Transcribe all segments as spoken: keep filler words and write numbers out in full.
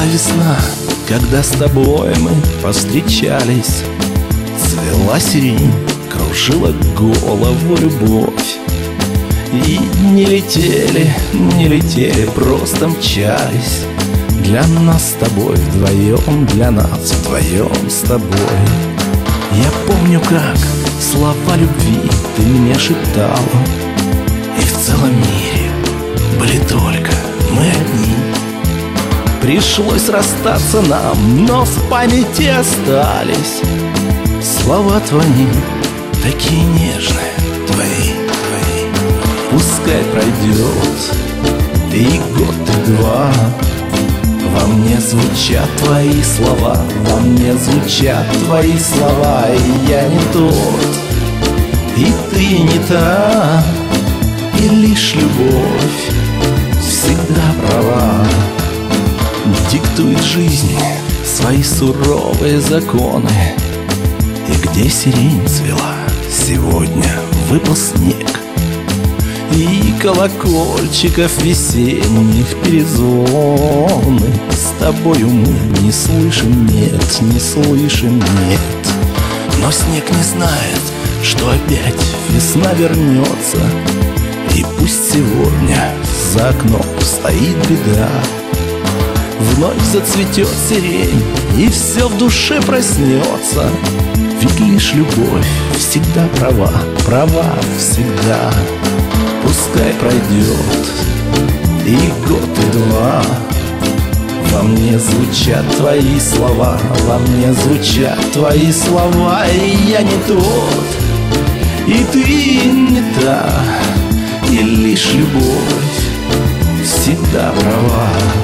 весна, когда с тобой мы повстречались. Цвела сирень, кружила голову любовь. И не летели, не летели, просто мчались. Для нас с тобой вдвоем, для нас вдвоем с тобой. Я помню, как слова любви ты мне шептала, и в целом мире были только мы одни. Пришлось расстаться нам, но в памяти остались слова твои, такие нежные, твои, твои. Пускай пройдет и год, и два, во мне звучат твои слова, во мне звучат твои слова. И я не тот, и ты не та, и лишь любовь всегда права. Диктует жизнь свои суровые законы. И где сирень цвела, сегодня выпал снег. И колокольчиков весенних перезвоны с тобою мы не слышим, нет, не слышим, нет. Но снег не знает, что опять весна вернется. И пусть сегодня за окном стоит беда, вновь зацветет сирень, и все в душе проснется. Ведь лишь любовь всегда права, права всегда. Пускай пройдет и год, и два, во мне звучат твои слова, во мне звучат твои слова. И я не тот, и ты не та, и лишь любовь всегда права.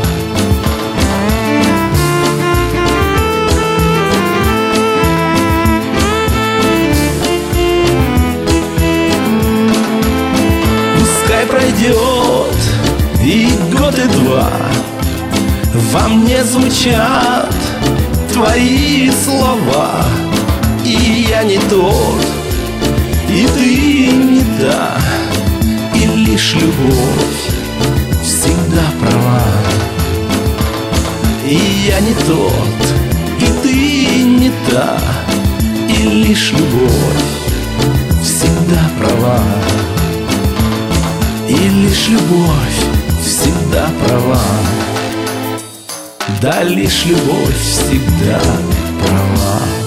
Пройдет и год, и два, во мне звучат твои слова. И я не тот, и ты не та, и лишь любовь всегда права. И я не тот, и ты не та, и лишь любовь всегда права. И лишь любовь всегда права. Да, лишь любовь всегда права.